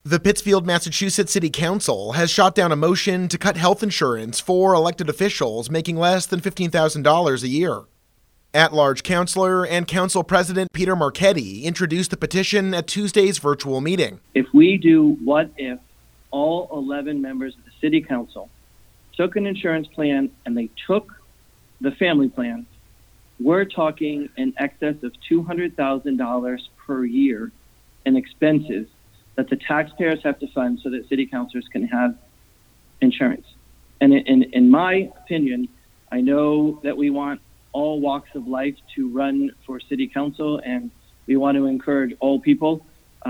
The Pittsfield, Massachusetts City Council has shot down a motion to cut health insurance for elected officials making less than $15,000 a year. At-large councilor and council president Peter Marchetti introduced the petition at Tuesday's virtual meeting. If we do what if all 11 members of the city council took an insurance plan and they took the family plan, we're talking in excess of $200,000 per year in expenses that the taxpayers have to fund so that city councilors can have insurance. And in my opinion, I know that we want all walks of life to run for city council, and we want to encourage all people.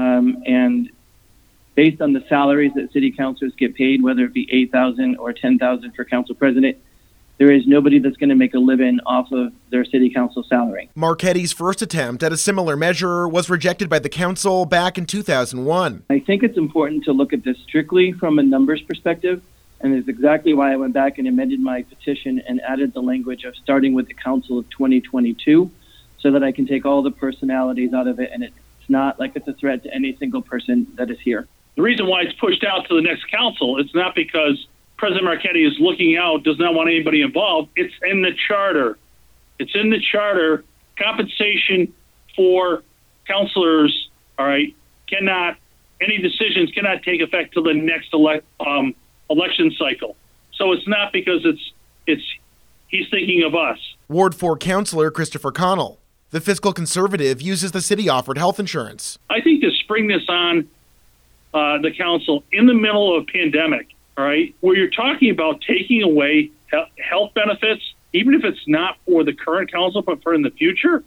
And based on the salaries that city councilors get paid, whether it be $8,000 or $10,000 for council president, there is nobody that's going to make a living off of their city council salary. Marchetti's first attempt at a similar measure was rejected by the council back in 2001. I think it's important to look at this strictly from a numbers perspective, and it's exactly why I went back and amended my petition and added the language of starting with the council of 2022 so that I can take all the personalities out of it, and it's not like it's a threat to any single person that is here. The reason why it's pushed out to the next council, it's not because President Marchetti is looking out, does not want anybody involved. It's in the charter. It's in the charter. Compensation for councilors, all right, any decisions cannot take effect till the next election cycle. So it's not because he's thinking of us. Ward 4 councilor Christopher Connell. The fiscal conservative uses the city-offered health insurance. I think to spring this on the council in the middle of a pandemic, all right, where you're talking about taking away health benefits, even if it's not for the current council, but for in the future,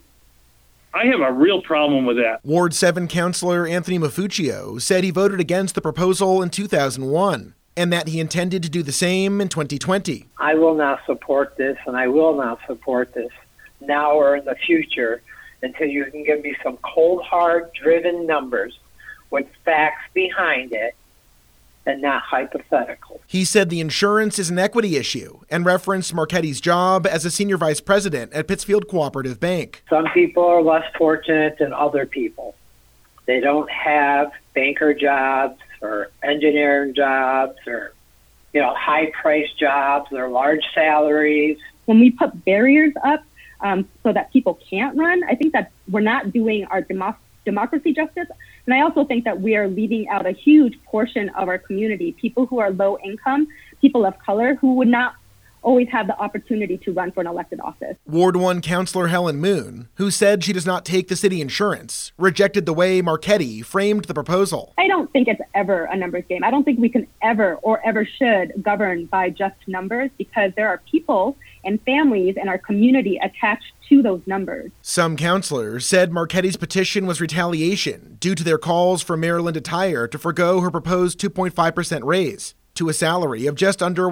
I have a real problem with that. Ward 7 councilor Anthony Mafuccio said he voted against the proposal in 2001 and that he intended to do the same in 2020. I will not support this, and I will not support this now or in the future until you can give me some cold, hard, driven numbers with facts behind it and not hypothetical. He said the insurance is an equity issue and referenced Marchetti's job as a senior vice president at Pittsfield Cooperative Bank. Some people are less fortunate than other people. They don't have banker jobs or engineering jobs or, high-priced jobs or large salaries. When we put barriers up so that people can't run, I think that we're not doing our democracy justice. And I also think that we are leaving out a huge portion of our community, people who are low income, people of color who would not always have the opportunity to run for an elected office. Ward 1 councilor Helen Moon, who said she does not take the city insurance, rejected the way Marchetti framed the proposal. I don't think it's ever a numbers game. I don't think we can ever should govern by just numbers because there are people and families in our community attached to those numbers. Some councilors said Marchetti's petition was retaliation due to their calls for Mayor Linda Tyer to forgo her proposed 2.5% raise to a salary of just under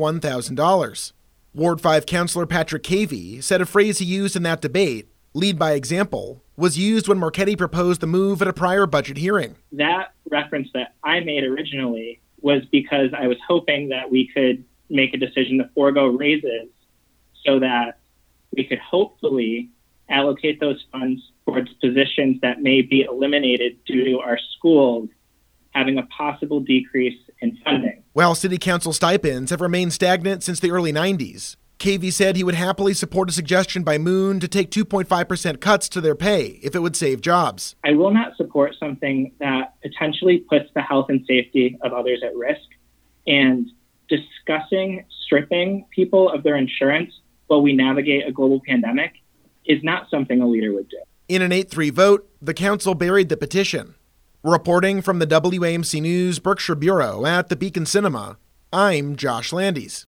$101,000. Ward 5 councilor Patrick Cavey said a phrase he used in that debate, lead by example, was used when Marchetti proposed the move at a prior budget hearing. That reference that I made originally was because I was hoping that we could make a decision to forego raises so that we could hopefully allocate those funds towards positions that may be eliminated due to our schools having a possible decrease in funding. While city council stipends have remained stagnant since the early 90s, Cavey said he would happily support a suggestion by Moon to take 2.5% cuts to their pay if it would save jobs. I will not support something that potentially puts the health and safety of others at risk, and discussing stripping people of their insurance while we navigate a global pandemic is not something a leader would do. In an 8-3 vote, the council buried the petition. Reporting from the WAMC News Berkshire Bureau at the Beacon Cinema, I'm Josh Landis.